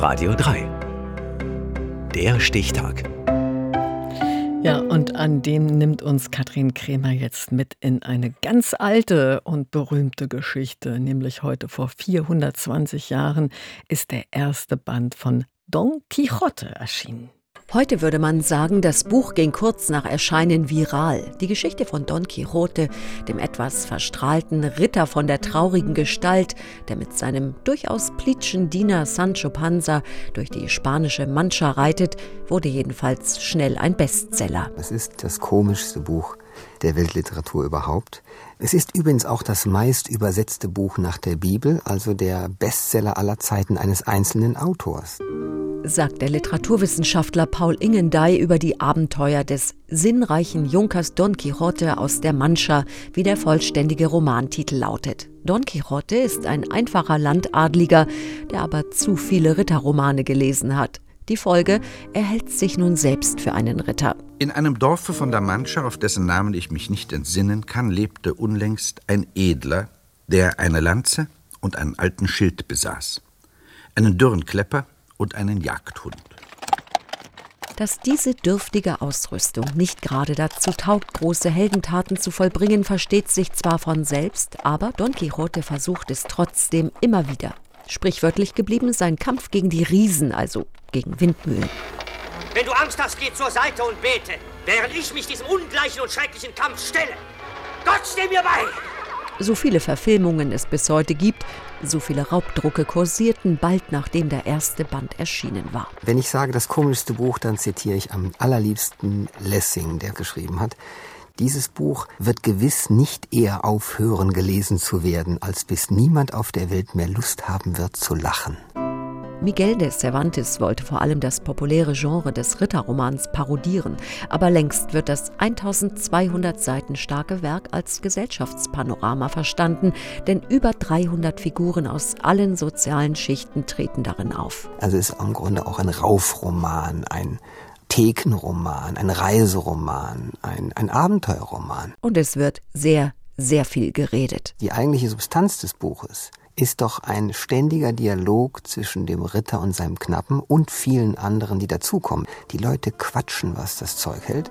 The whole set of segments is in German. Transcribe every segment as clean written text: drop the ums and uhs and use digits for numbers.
Radio 3. Der Stichtag. Ja, und an dem nimmt uns Katrin Kremer jetzt mit in eine ganz alte und berühmte Geschichte. Nämlich heute vor 420 Jahren ist der erste Band von Don Quixote erschienen. Heute würde man sagen, das Buch ging kurz nach Erscheinen viral. Die Geschichte von Don Quixote, dem etwas verstrahlten Ritter von der traurigen Gestalt, der mit seinem durchaus plitschen Diener Sancho Panza durch die spanische Mancha reitet, wurde jedenfalls schnell ein Bestseller. Es ist das komischste Buch der Weltliteratur überhaupt. Es ist übrigens auch das meist übersetzte Buch nach der Bibel, also der Bestseller aller Zeiten eines einzelnen Autors, sagt der Literaturwissenschaftler Paul Ingendey über die Abenteuer des sinnreichen Junkers Don Quixote aus der Mancha, wie der vollständige Romantitel lautet. Don Quixote ist ein einfacher Landadliger, der aber zu viele Ritterromane gelesen hat. Die Folge: er hält sich nun selbst für einen Ritter. In einem Dorfe von der Mancha, auf dessen Namen ich mich nicht entsinnen kann, lebte unlängst ein Edler, der eine Lanze und einen alten Schild besaß, einen dürren Klepper und einen Jagdhund. Dass diese dürftige Ausrüstung nicht gerade dazu taugt, große Heldentaten zu vollbringen, versteht sich zwar von selbst, aber Don Quixote versucht es trotzdem immer wieder. Sprichwörtlich geblieben sein Kampf gegen die Riesen, also gegen Windmühlen. Wenn du Angst hast, geh zur Seite und bete, während ich mich diesem ungleichen und schrecklichen Kampf stelle. Gott steh mir bei! So viele Verfilmungen es bis heute gibt, so viele Raubdrucke kursierten bald nachdem der erste Band erschienen war. Wenn ich sage, das komischste Buch, dann zitiere ich am allerliebsten Lessing, der geschrieben hat: Dieses Buch wird gewiss nicht eher aufhören, gelesen zu werden, als bis niemand auf der Welt mehr Lust haben wird zu lachen. Miguel de Cervantes wollte vor allem das populäre Genre des Ritterromans parodieren, aber längst wird das 1200 Seiten starke Werk als Gesellschaftspanorama verstanden, denn über 300 Figuren aus allen sozialen Schichten treten darin auf. Also es ist im Grunde auch ein Raufroman, ein Thekenroman, ein Reiseroman, ein Abenteuerroman. Und es wird sehr, sehr viel geredet. Die eigentliche Substanz des Buches ist doch ein ständiger Dialog zwischen dem Ritter und seinem Knappen und vielen anderen, die dazukommen. Die Leute quatschen, was das Zeug hält.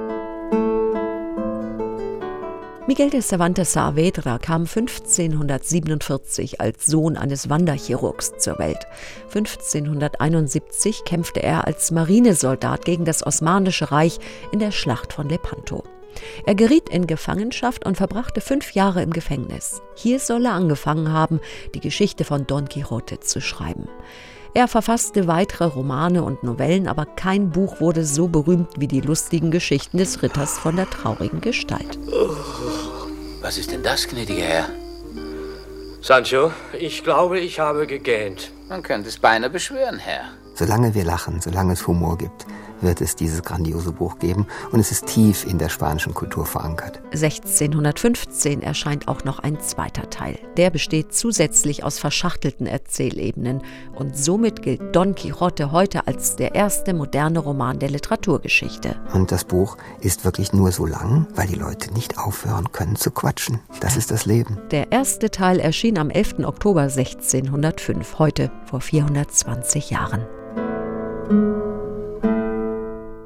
Miguel de Cervantes Saavedra kam 1547 als Sohn eines Wanderchirurgs zur Welt. 1571 kämpfte er als Marinesoldat gegen das Osmanische Reich in der Schlacht von Lepanto. Er geriet in Gefangenschaft und verbrachte 5 Jahre im Gefängnis. Hier soll er angefangen haben, die Geschichte von Don Quixote zu schreiben. Er verfasste weitere Romane und Novellen, aber kein Buch wurde so berühmt wie die lustigen Geschichten des Ritters von der traurigen Gestalt. Was ist denn das, gnädiger Herr? Sancho, ich glaube, ich habe gegähnt. Man könnte es beinahe beschwören, Herr. Solange wir lachen, solange es Humor gibt, wird es dieses grandiose Buch geben, und es ist tief in der spanischen Kultur verankert. 1615 erscheint auch noch ein zweiter Teil. Der besteht zusätzlich aus verschachtelten Erzählebenen, und somit gilt Don Quixote heute als der erste moderne Roman der Literaturgeschichte. Und das Buch ist wirklich nur so lang, weil die Leute nicht aufhören können zu quatschen. Das ist das Leben. Der erste Teil erschien am 11. Oktober 1605, heute vor 420 Jahren.